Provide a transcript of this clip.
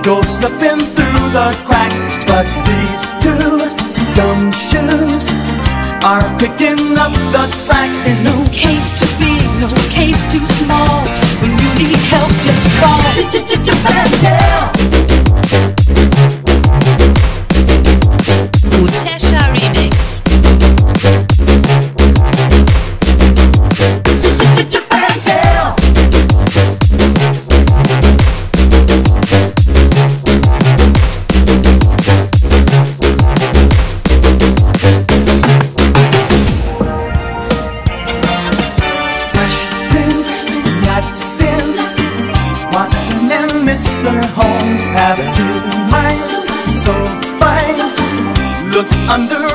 go slipping through the cracks. But these two gumshoes are picking up the slack. There's no case too big, no case too small. When you need help, just call Japan Girl. Utesha Remix. Japan Girl. Watson and Mr. Holmes have two minds so fine. Look under